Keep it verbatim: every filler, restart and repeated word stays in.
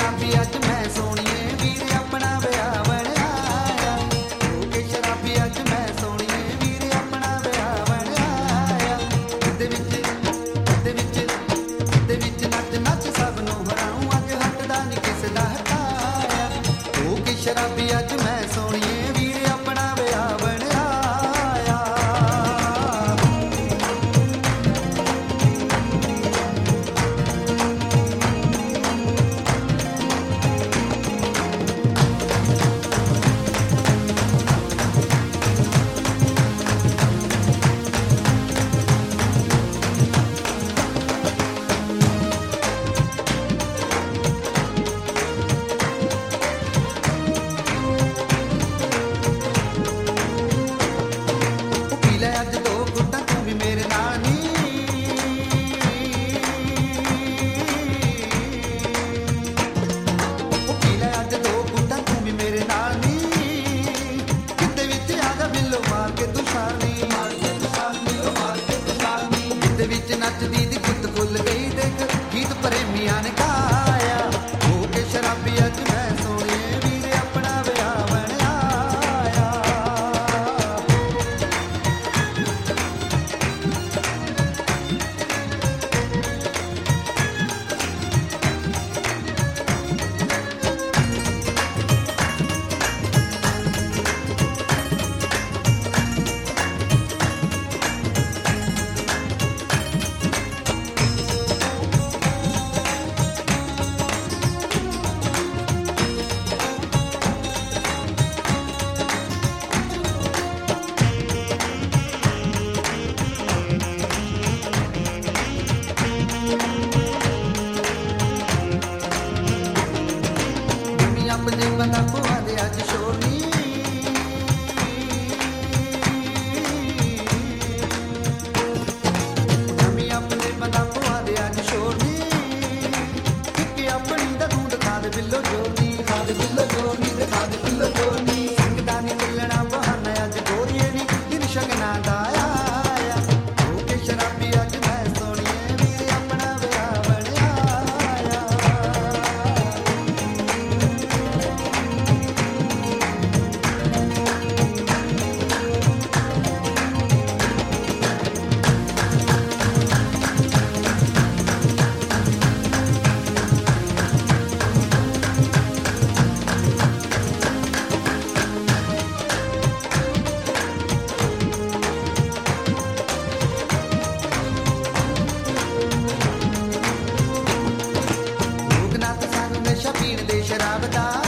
ਸ਼ਰਾਬੀ ਅੱਜ ਮੈਂ ਸੋਹਣੀਏ ਵੀਰ ਆਪਣਾ ਵਿਆਹ ਬਣਿਆ ਆ। ਹੋ ਕੇ ਸ਼ਰਾਬੀ ਅੱਜ ਮੈਂ ਸੋਹਣੀਏ ਵੀਰ ਆਪਣਾ ਵਿਆਹ ਬਣਿਆ ਆ। ਦੇ ਵਿੱਚ ਦੇ ਵਿੱਚ ਦੇ ਵਿੱਚ ਨੱਚ ਨੱਚ ਸਭ ਨੂੰ ਹਰਾਉਂ ਅੱਜ ਹੱਟਦਾ ਨੀ ਕਿਸੇ ਦਾ ਹਟਾਇਆ। ਹੋ ਕੇ ਸ਼ਰਾਬੀ ਅੱਜ ਮੈਂ ਸੋਹਣੀਏ ਵੀਰ ਆਪਣਾ ਵਿਆਹ ਬਣਿਆ ਆ। ਵਿੱਚ ਨੱਚਦੀ ਦੀ ਗੁੱਤ ਖੁੱਲ ਗਈ ਦੇਖ ਗੀਤ ਪ੍ਰੇਮੀਆਂ ਨੇ ਗਾਇਆ। ਹੋ ਕੇ ਸ਼ਰਾਬੀ ਅੱਜ ਮੈਂ ਸੋਹਣੀਏ ਵੀਰ ਆਪਣਾ ਵਿਆਹ ਬਣਿਆ ਆ। ਆਪਣੇ ਬੰਦਾ ਭੂਆ ਦੇ ਅੱਜ ਸ਼ੋਨੀ ਨਵੀਂ ਆਪਣੇ ਬੰਦਾ ਭੂਆ ਦੇ ਅੱਜ ਸ਼ੋਨੀ ਕਿ ਆਪਣੀ ਦਾ ਤੂੰ ਦਿਖਾ ਦੇ ਬਿੱਲੋ ਜੋਨੀ ਦਿਖਾ ਦੇ ਬਿੱਲੋ ਜੋਨੀ ਦਿਖਾ ਦੇ ਬਿੱਲੋ ਜੋਨੀ ਸੰਗਦਾ ਨੀ ਮਿਲਣਾ ਬਹਾਨਾ ਅੱਜ ਗੋਰੀਏ ਨੀ ਦਿਨ ਸ਼ਗਨਾ ਦਾ ਆਇਆ। ਹੋ ਕੇ ਸ਼ਰਾਬੀ ਅੱਜ ਮੈਂ ਸੋਹਣੀਏ ਵੀਰ ਆਪਣਾ ਵਿਆਹ ਬਣਿਆ ਆ। ਲੋਕ ਨਾਥ ਸਾਨੂੰ ਨਸ਼ਾ ਪੀਣ ਦੇ ਸ਼ਰਾਬ ਦਾ